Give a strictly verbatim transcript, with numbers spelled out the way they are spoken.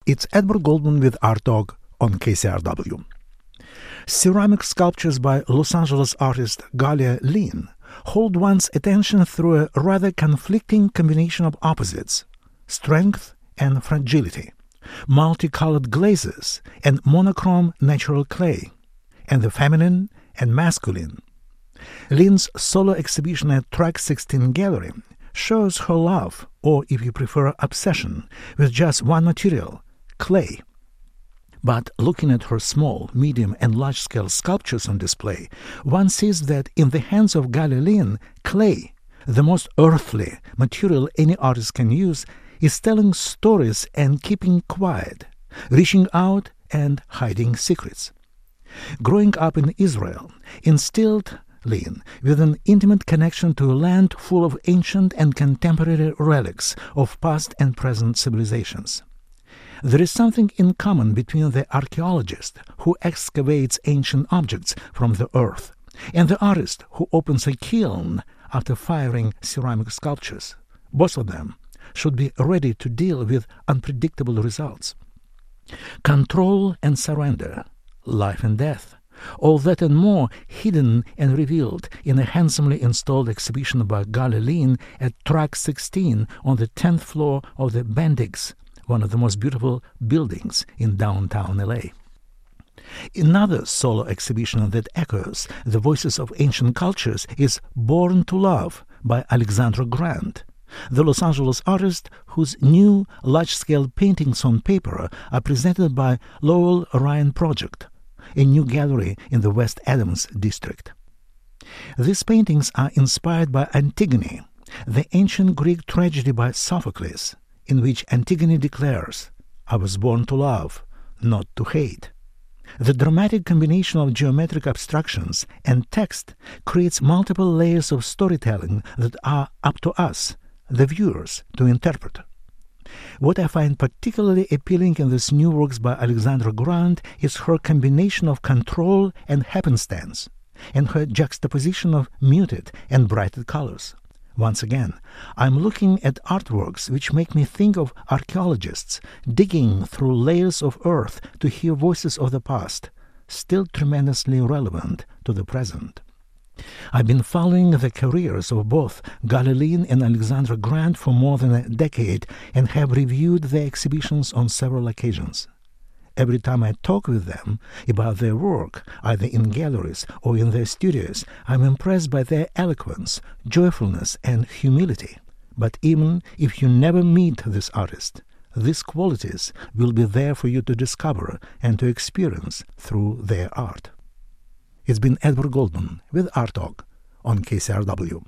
It's Edward Goldman with Art Dog on K C R W. Ceramic sculptures by Los Angeles artist Galia Lin hold one's attention through a rather conflicting combination of opposites: strength and fragility, multicolored glazes and monochrome natural clay, and the feminine and masculine. Lin's solo exhibition at Track sixteen Gallery shows her love, or if you prefer obsession, with just one material, clay. But looking at her small, medium, and large-scale sculptures on display, one sees that in the hands of Galia Lin, clay, the most earthly material any artist can use, is telling stories and keeping quiet, reaching out and hiding secrets. Growing up in Israel instilled Lin with an intimate connection to a land full of ancient and contemporary relics of past and present civilizations. There is something in common between the archaeologist who excavates ancient objects from the earth and the artist who opens a kiln after firing ceramic sculptures. Both of them should be ready to deal with unpredictable results. Control and surrender, life and death, all that and more hidden and revealed in a handsomely installed exhibition by Galia Lin at Track sixteen on the tenth floor of the Bendix, one of the most beautiful buildings in downtown L A. Another solo exhibition that echoes the voices of ancient cultures is Born to Love by Alexandra Grant, the Los Angeles artist whose new large-scale paintings on paper are presented by Lowell Ryan Project, a new gallery in the West Adams district. These paintings are inspired by Antigone, the ancient Greek tragedy by Sophocles, in which Antigone declares, "I was born to love, not to hate." The dramatic combination of geometric abstractions and text creates multiple layers of storytelling that are up to us, the viewers, to interpret. What I find particularly appealing in these new works by Alexandra Grant is her combination of control and happenstance, and her juxtaposition of muted and brighter colors. Once again, I'm looking at artworks which make me think of archaeologists digging through layers of earth to hear voices of the past, still tremendously relevant to the present. I've been following the careers of both Galia Lin and Alexandra Grant for more than a decade and have reviewed their exhibitions on several occasions. Every time I talk with them about their work, either in galleries or in their studios, I'm impressed by their eloquence, joyfulness, and humility. But even if you never meet this artist, these qualities will be there for you to discover and to experience through their art. It's been Edward Goldman with Art Talk on K C R W.